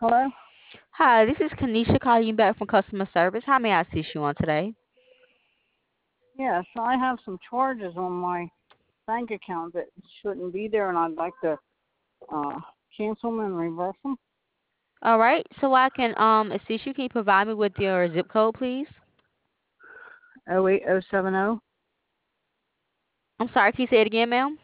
Hello? Hi, this is Kanisha calling you back from customer service. How may I assist you on today? Yes, I have some charges on my bank account that shouldn't be there, and I'd like to uh, cancel them and reverse them. All right, so I can assist you. Can you provide me with your zip code, please? 08070 I'm sorry, can you say it again, ma'am?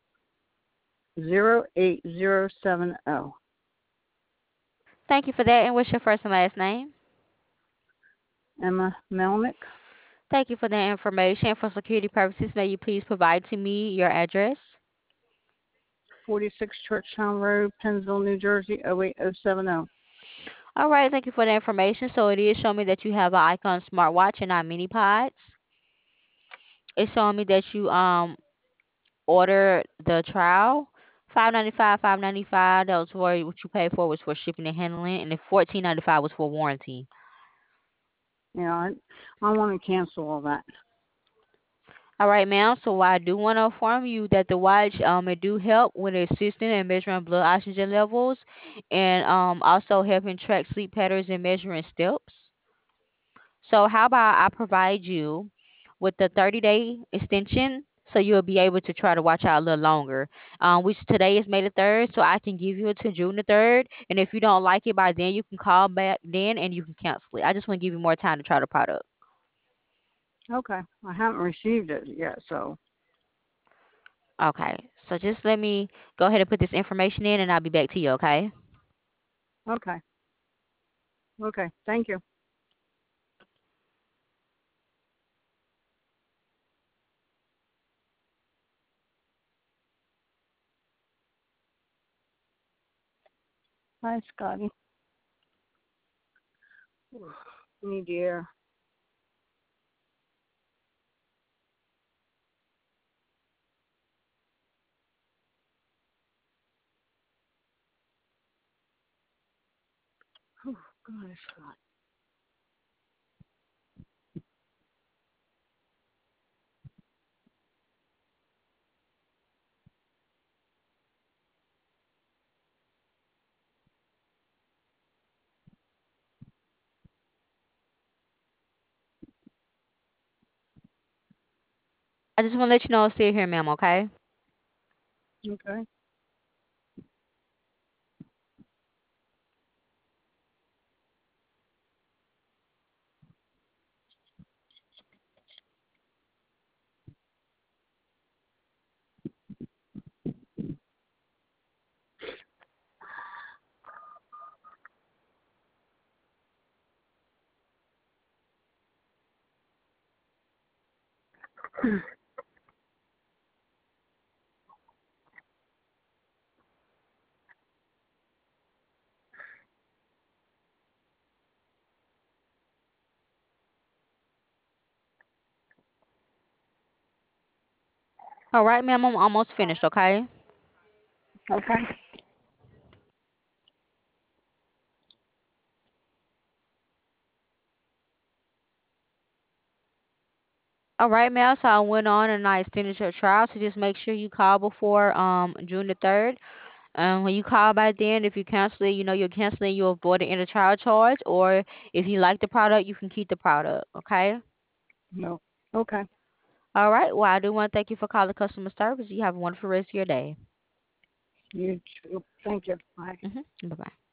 08070. Thank you for that. And what's your first and last name? Emma Melnick, Thank you for that information. For security purposes, may you please provide to me your address? 46 Churchtown Road, Pennsville, New Jersey, 08070. All right, thank you for the information. So it is showing me that you have an Icon smartwatch and not mini pods. It's showing me that you ordered the trial. $5.95. That was for what you paid for was for shipping and handling, and the $14.95 was for warranty. Yeah, I want to cancel all that. All right, ma'am. So I do want to inform you that the watch it do help with assisting and measuring blood oxygen levels, and also helping track sleep patterns and measuring steps. So how about I provide you with the 30-day extension so you'll be able to try to watch out a little longer. Which today is May the 3rd, so I can give you it to June the 3rd. And if you don't like it by then, you can call back then and you can cancel it. I just want to give you more time to try the product. Okay, I haven't received it yet, so Okay, so just let me go ahead and put this information in and I'll be back to you, okay? okay, okay, thank you. Hi, Scotty. Need air. God, it's hot. I just want to let you know I'm still here, ma'am, okay? Okay. All right, ma'am, I'm almost finished, okay? Okay. All right, ma'am. So I went on and I extended your trial. So just make sure you call before June the 3rd. When you call by then, if you cancel it, you know you're canceling, you'll avoid the inner child charge. Or if you like the product, you can keep the product. Okay. No. Okay. All right. Well, I do want to thank you for calling customer service. You have a wonderful rest of your day. You too. Thank you. Bye. Bye bye.